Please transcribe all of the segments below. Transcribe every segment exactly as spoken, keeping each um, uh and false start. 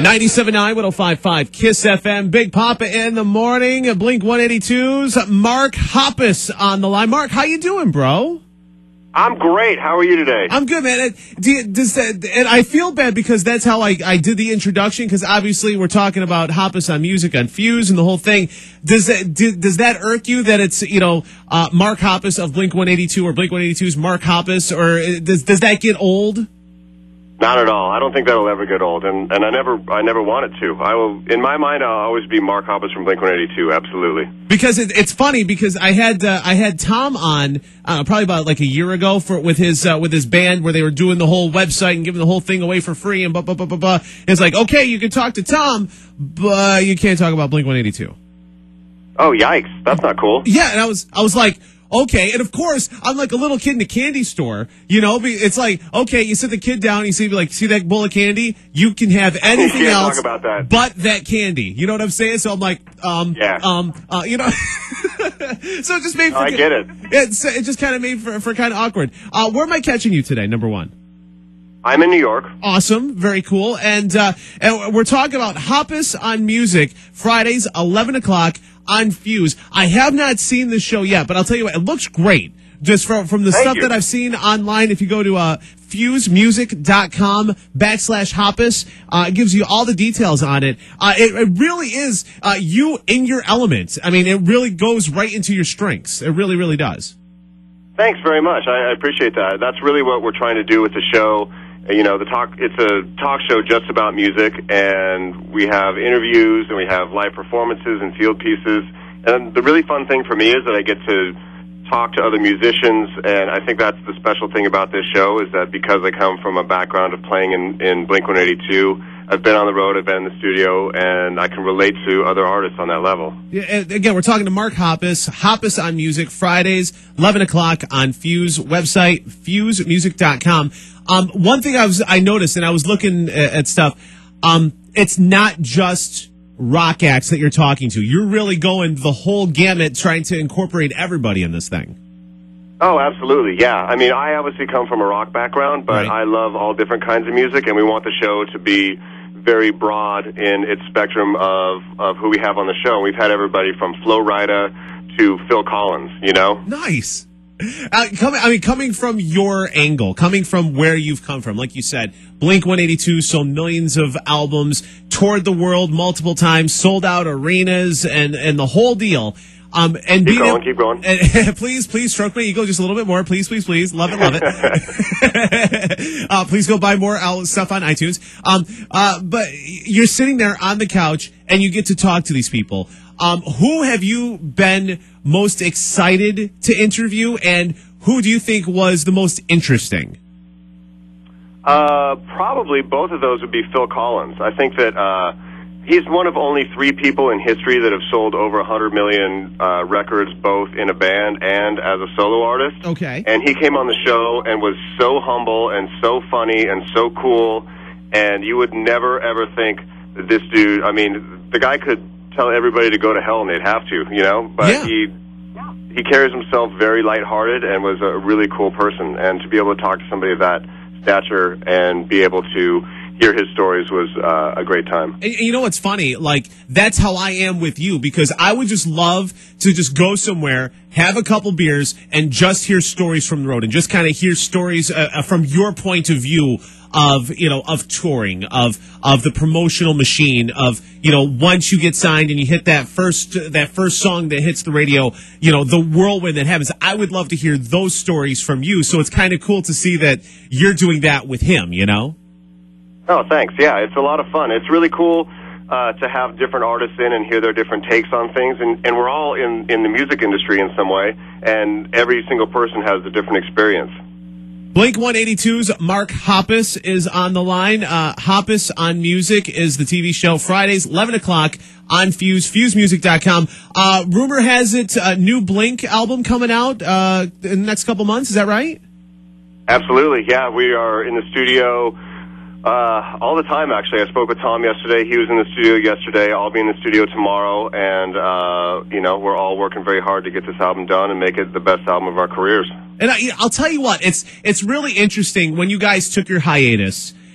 ninety-seven point nine, one oh five point five, KISS F M. Big Papa in the morning. Blink one eighty-two's Mark Hoppus on the line. Mark, how you doing, bro? I'm great. How are you today? I'm good, man. And, do you, does that, and I feel bad because that's how I, I did the introduction, because obviously we're talking about Hoppus on Music on Fuse and the whole thing. Does that do, does that irk you that it's, you know, uh, Mark Hoppus of Blink one eighty-two or Blink one eighty-two's Mark Hoppus, or does does that get old? Not at all. I don't think that'll ever get old, and, and I never I never want it to. I will, in my mind, I'll always be Mark Hoppus from Blink one eighty-two. Absolutely. Because it, it's funny because I had uh, I had Tom on uh, probably about like a year ago for with his uh, with his band where they were doing the whole website and giving the whole thing away for free and blah blah blah blah blah. It's like, okay, you can talk to Tom, but you can't talk about Blink one eighty-two. Oh, yikes! That's not cool. Yeah, and I was I was like, okay, and of course, I'm like a little kid in a candy store, you know, it's like, okay, you sit the kid down, you see, like, see that bowl of candy? You can have anything you can't else talk about that. but that candy. You know what I'm saying? So I'm like, um, yeah. um, uh, you know, so it just made for, oh, I get it. It, it just kind of made for, for kind of awkward. Uh, where am I catching you today, number one? I'm in New York. Awesome. Very cool. And, uh, and we're talking about Hoppus on Music, Fridays, eleven o'clock. On Fuse. I have not seen the show yet, but I'll tell you what, it looks great. Just from, from the Thank stuff you. that I've seen online, if you go to uh, fusemusic.com backslash Hoppus, uh, it gives you all the details on it. Uh, it, it really is uh, you in your element. I mean, it really goes right into your strengths. It really, really does. Thanks very much. I, I appreciate that. That's really what we're trying to do with the show. You know, the talk. It's a talk show just about music, and we have interviews, and we have live performances and field pieces. And the really fun thing for me is that I get to talk to other musicians, and I think that's the special thing about this show, is that because I come from a background of playing in, in Blink one eighty-two, I've been on the road, I've been in the studio, and I can relate to other artists on that level. Yeah, again, we're talking to Mark Hoppus, Hoppus on Music, Fridays, eleven o'clock on Fuse website, fuse music dot com. Um, one thing I was I noticed, and I was looking at, at stuff, um, it's not just rock acts that you're talking to. You're really going the whole gamut, trying to incorporate everybody in this thing. Oh, absolutely, yeah. I mean, I obviously come from a rock background, but right. I love all different kinds of music, and we want the show to be very broad in its spectrum of, of who we have on the show. We've had everybody from Flo Rida to Phil Collins, you know? Nice. Uh, coming, I mean, coming from your angle, coming from where you've come from, like you said, Blink one eighty-two sold millions of albums, toured the world multiple times, sold out arenas, and, and the whole deal. Um, and keep going, able, keep going. And, please, please stroke my ego just a little bit more. Please, please, please. Love it, love it. uh, please go buy more stuff on iTunes. Um, uh, but you're sitting there on the couch and you get to talk to these people. Um, who have you been most excited to interview, and who do you think was the most interesting? Uh, probably both of those would be Phil Collins. I think that, uh, he's one of only three people in history that have sold over one hundred million uh, records, both in a band and as a solo artist. Okay. And he came on the show and was so humble and so funny and so cool, and you would never, ever think that this dude, I mean, the guy could tell everybody to go to hell and they'd have to, you know? But yeah. he he carries himself very lighthearted and was a really cool person. And to be able to talk to somebody of that stature and be able to hear his stories was uh, a great time. And you know what's funny? Like, that's how I am with you, because I would just love to just go somewhere, have a couple beers, and just hear stories from the road, and just kind of hear stories uh, from your point of view of, you know, of touring, of of the promotional machine, of, you know, once you get signed and you hit that first that first song that hits the radio, you know, the whirlwind that happens. I would love to hear those stories from you. So it's kind of cool to see that you're doing that with him, you know? Oh, thanks. Yeah, it's a lot of fun. It's really cool uh, to have different artists in and hear their different takes on things. And, and we're all in, in the music industry in some way, and every single person has a different experience. Blink one eighty-two's Mark Hoppus is on the line. Uh, Hoppus on Music is the T V show, Fridays, eleven o'clock on Fuse, fuse music dot com. Uh, rumor has it a new Blink album coming out uh, in the next couple months. Is that right? Absolutely, yeah. We are in the studio uh, all the time, actually. I spoke with Tom yesterday. He was in the studio yesterday. I'll be in the studio tomorrow. And, uh, you know, we're all working very hard to get this album done and make it the best album of our careers. And I, I'll tell you what, it's it's really interesting when you guys took your hiatus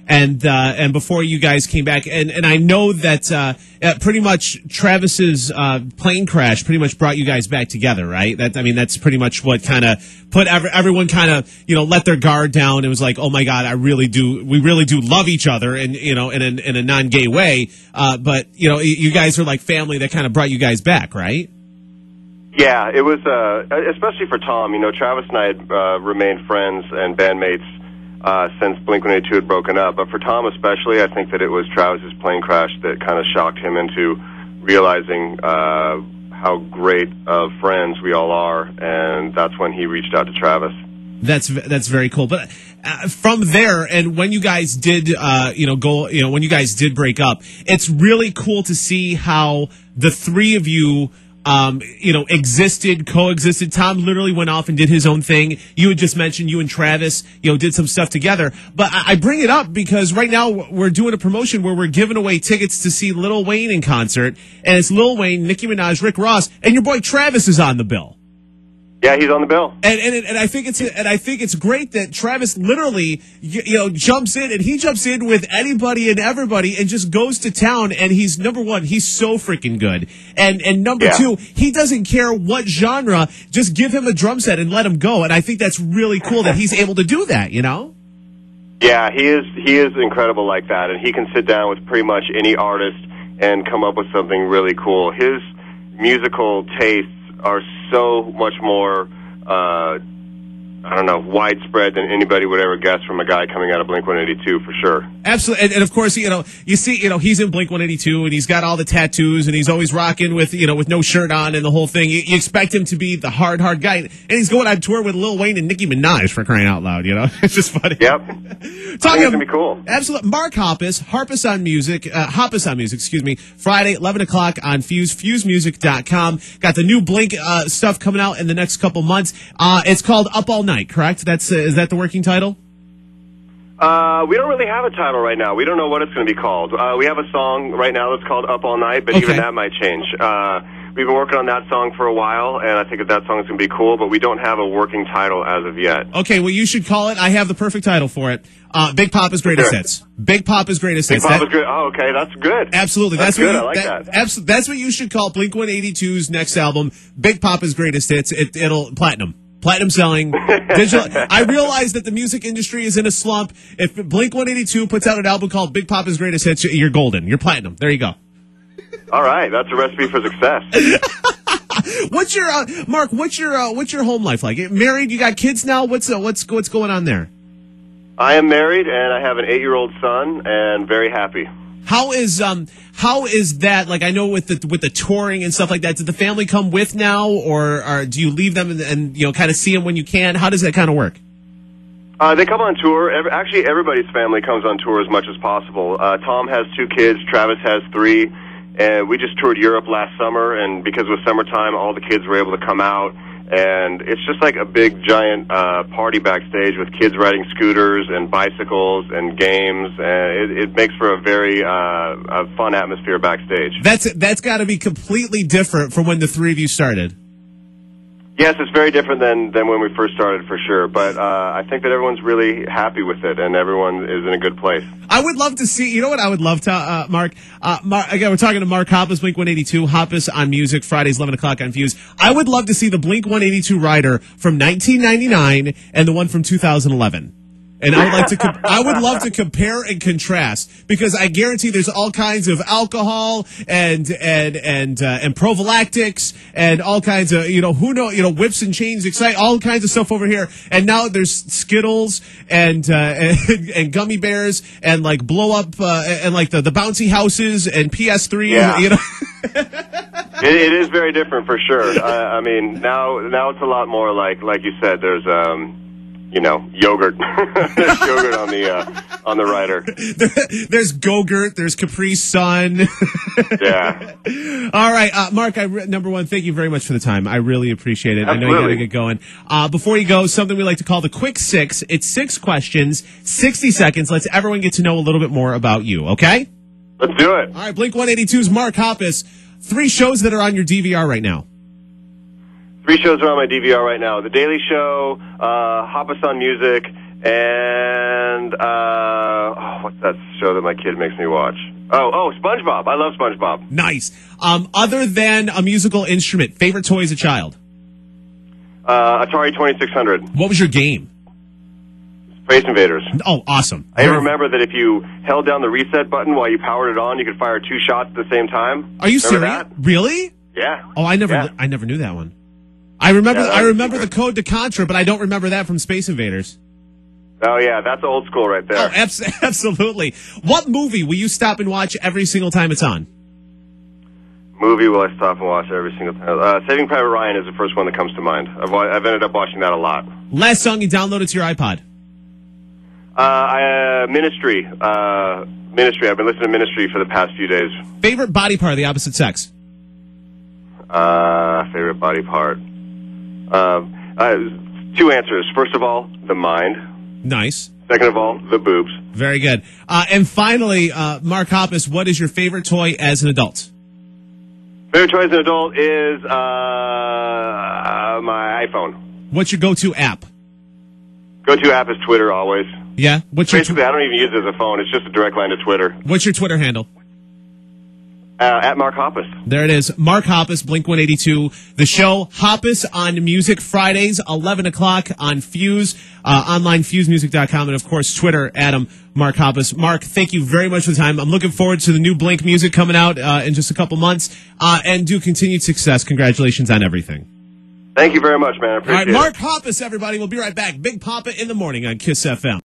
and uh, and before you guys came back, and, and I know that uh, uh, pretty much Travis's uh, plane crash pretty much brought you guys back together, right? That I mean, that's pretty much what kind of put every, everyone kind of you know let their guard down. It was like, oh my God, I really do, we really do love each other, and you know, in a, in a non-gay way. Uh, but you know, you guys are like family. That kind of brought you guys back, right? Yeah, it was, uh, especially for Tom. You know, Travis and I had uh, remained friends and bandmates uh, since Blink one eighty-two had broken up. But for Tom especially, I think that it was Travis's plane crash that kind of shocked him into realizing uh, how great of friends we all are, and that's when he reached out to Travis. That's that's very cool. But uh, from there, and when you guys did, uh, you know, go, you know, when you guys did break up, it's really cool to see how the three of you. Um, you know, existed, coexisted. Tom literally went off and did his own thing. You had just mentioned you and Travis, you know, did some stuff together. But I, I bring it up because right now we're doing a promotion where we're giving away tickets to see Lil Wayne in concert. And it's Lil Wayne, Nicki Minaj, Rick Ross, and your boy Travis is on the bill. Yeah, he's on the bill. And and, it, and I think it's and I think it's great that Travis literally you, you know jumps in, and he jumps in with anybody and everybody and just goes to town. And he's number one, he's so freaking good. And and number yeah. two, he doesn't care what genre. Just give him a drum set and let him go. And I think that's really cool that he's able to do that. You know? Yeah, he is. He is incredible like that, and he can sit down with pretty much any artist and come up with something really cool. His musical tastes are so much more, uh, I don't know, widespread than anybody would ever guess from a guy coming out of Blink one eighty-two, for sure. Absolutely. And, and of course, you know, you see, you know, he's in Blink one eighty-two and he's got all the tattoos and he's always rocking with, you know, with no shirt on and the whole thing. You, you expect him to be the hard, hard guy. And he's going on tour with Lil Wayne and Nicki Minaj, for crying out loud, you know? It's just funny. Yep. Talking it's gonna be cool. Absolutely. Mark Hoppus, Harpus on Music, uh, Hoppus on Music, excuse me, Friday, eleven o'clock on Fuse, fuse music dot com. Got the new Blink uh, stuff coming out in the next couple months. Uh, it's called Up All Night, correct? That's uh, is that the working title? Uh, we don't really have a title right now. We don't know what it's going to be called. Uh, we have a song right now that's called Up All Night, but okay. even that might change. Uh, we've been working on that song for a while, and I think that that song is going to be cool, but we don't have a working title as of yet. Okay, well, you should call it. I have the perfect title for it. Uh, Big Papa's Greatest Sure. Hits. Big Papa's Greatest Big Hits. Papa's That, good. Oh, okay, that's good. Absolutely. That's, That's, good. what you, I like that. that. Abso- that's what you should call Blink one eighty-two's next album, Big Papa's Greatest Hits. It, it'll platinum. Platinum selling. Digital. I realize that the music industry is in a slump. If Blink one eighty-two puts out an album called Big Papa's Greatest Hits, you're golden. You're platinum. There you go. All right, that's a recipe for success. What's your uh, Mark? What's your uh, what's your home life like? Married? You got kids now? What's uh, what's what's going on there? I am married, and I have an eight-year-old son, and very happy. How is um how is that? Like, I know with the with the touring and stuff like that. Did the family come with now, or, or do you leave them and, and you know kind of see them when you can? How does that kind of work? Uh, they come on tour. Every, actually, everybody's family comes on tour as much as possible. Uh, Tom has two kids. Travis has three. And we just toured Europe last summer, and because it was summertime, all the kids were able to come out. And it's just like a big, giant uh, party backstage with kids riding scooters and bicycles and games. And it, it makes for a very uh, a fun atmosphere backstage. That's that's got to be completely different from when the three of you started. Yes, it's very different than, than when we first started, for sure. But uh, I think that everyone's really happy with it, and everyone is in a good place. I would love to see, you know what I would love to, uh, Mark? Uh, Mark? Again, we're talking to Mark Hoppus, Blink one eighty-two, Hoppus on Music, Fridays, eleven o'clock on Fuse. I would love to see the Blink one eighty-two rider from nineteen ninety-nine and the one from two thousand eleven. And I would like to, com- I would love to compare and contrast, because I guarantee there's all kinds of alcohol and and and uh, and prophylactics and all kinds of you know who know you know whips and chains, excite all kinds of stuff over here. And now there's Skittles and uh, and, and gummy bears and like blow up uh, and like the, the bouncy houses and P S three. Yeah. You know. it, it is very different, for sure. uh, I mean, now now it's a lot more like like you said. There's um. You know, yogurt. There's yogurt on the uh, on the rider. There, there's Go-Gurt. There's Capri Sun. Yeah. All right, uh, Mark. I re- number one, thank you very much for the time. I really appreciate it. Absolutely. I know you got to get going. Uh, before you go, something we like to call the Quick Six. It's six questions, sixty seconds. Let's everyone get to know a little bit more about you. Okay? Let's do it. All right. Blink one eighty-two's Mark Hoppus. Three shows that are on your D V R right now. Three shows are on my D V R right now. The Daily Show, uh, Hoppus on Music, And, uh, oh, what's that show that my kid makes me watch? Oh, oh, SpongeBob. I love SpongeBob. Nice. Um, other than a musical instrument, favorite toy as a child? Uh, Atari twenty-six hundred. What was your game? Space Invaders. Oh, awesome. I even remember that if you held down the reset button while you powered it on, you could fire two shots at the same time. Are you remember serious? that? Really? Yeah. Oh, I never, Yeah. I never knew that one. I remember, Yeah, that I was remember the secret. code to Contra, but I don't remember that from Space Invaders. Oh, yeah, that's old school right there. Oh, abs- absolutely. What movie will you stop and watch every single time it's on? Movie will I stop and watch every single time? Uh, Saving Private Ryan is the first one that comes to mind. I've, wa- I've ended up watching that a lot. Last song you downloaded to your iPod? Uh, I, uh, Ministry. Uh, Ministry. I've been listening to Ministry for the past few days. Favorite body part of the opposite sex? Uh, favorite body part. Uh, uh, two answers. First of all, the mind. Nice. Second of all, the boobs. Very good. Uh, and finally, uh, Mark Hoppus, what is your favorite toy as an adult? Favorite toy as an adult is, uh, uh my iPhone. What's your go-to app? Go-to app is Twitter always. Yeah? What's your, Basically, I don't even use it as a phone. It's just a direct line to Twitter. what's your Twitter handle? Uh, at Mark Hoppus. There it is. Mark Hoppus, Blink one eighty-two. The show, Hoppus on Music, Fridays, eleven o'clock on Fuse, uh, online fuse music dot com, and, of course, Twitter, Adam, Mark Hoppus. Mark, thank you very much for the time. I'm looking forward to the new Blink music coming out uh, in just a couple months, uh, and do continued success. Congratulations on everything. Thank you very much, man. I All appreciate right, it. Mark Hoppus, everybody. We'll be right back. Big Papa in the morning on Kiss F M.